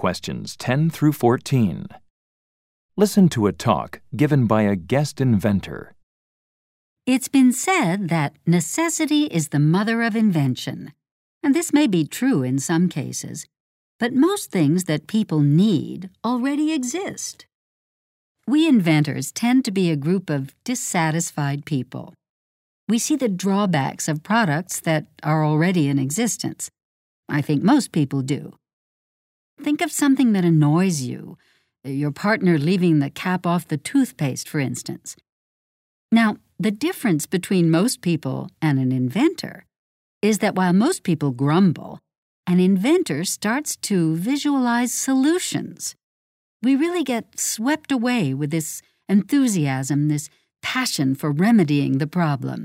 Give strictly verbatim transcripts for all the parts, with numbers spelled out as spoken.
questions ten through fourteen. Listen to a talk given by a guest inventor. It's been said that necessity is the mother of invention, and this may be true in some cases, but most things that people need already exist. We inventors tend to be a group of dissatisfied people. We see the drawbacks of products that are already in existence. I think most people do. Think of something that annoys you, your partner leaving the cap off the toothpaste, for instance. Now, the difference between most people and an inventor is that while most people grumble, an inventor starts to visualize solutions. We really get swept away with this enthusiasm, this passion for remedying the problem.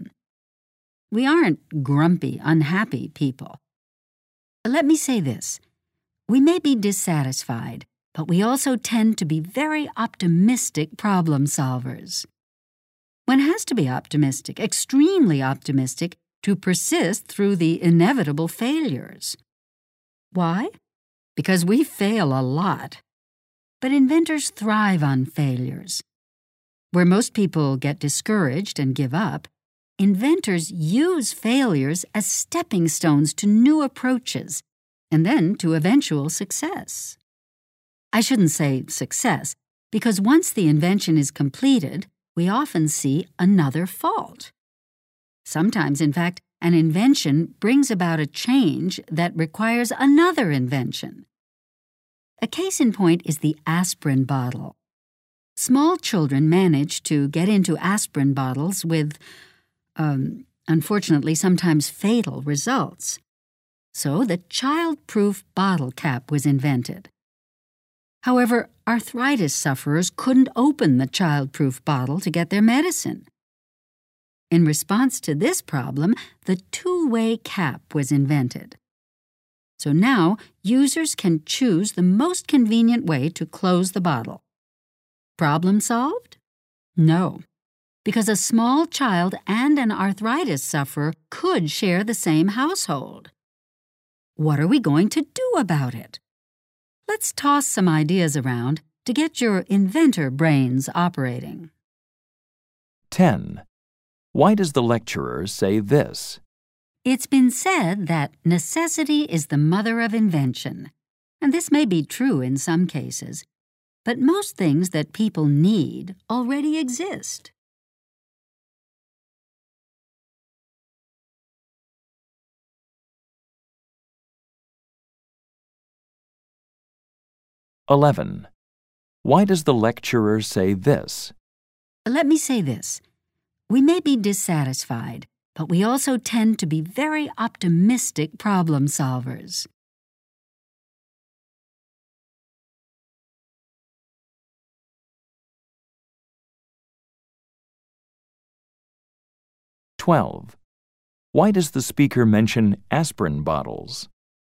We aren't grumpy, unhappy people. Let me say this. We may be dissatisfied, but we also tend to be very optimistic problem solvers. One has to be optimistic, extremely optimistic, to persist through the inevitable failures. Why? Because we fail a lot. But inventors thrive on failures. Where most people get discouraged and give up, inventors use failures as stepping stones to new approaches and then to eventual success. I shouldn't say success, because once the invention is completed, we often see another fault. Sometimes, in fact, an invention brings about a change that requires another invention. A case in point is the aspirin bottle. Small children manage to get into aspirin bottles with, um, unfortunately, sometimes fatal results. So the child-proof bottle cap was invented. However, arthritis sufferers couldn't open the child-proof bottle to get their medicine. In response to this problem, the two-way cap was invented. So now, users can choose the most convenient way to close the bottle. Problem solved? No, because a small child and an arthritis sufferer could share the same household. What are we going to do about it? Let's toss some ideas around to get your inventor brains operating. ten. Why does the lecturer say this? It's been said that necessity is the mother of invention, and this may be true in some cases, but most things that people need already exist. eleven. Why does the lecturer say this? Let me say this. We may be dissatisfied, but we also tend to be very optimistic problem solvers. twelve. Why does the speaker mention aspirin bottles?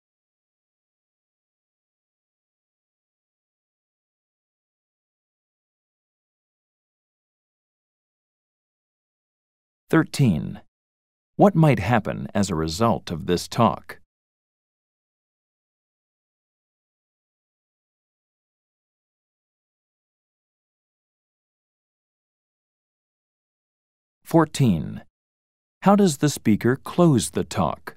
thirteen. What might happen as a result of this talk? fourteen. How does the speaker close the talk?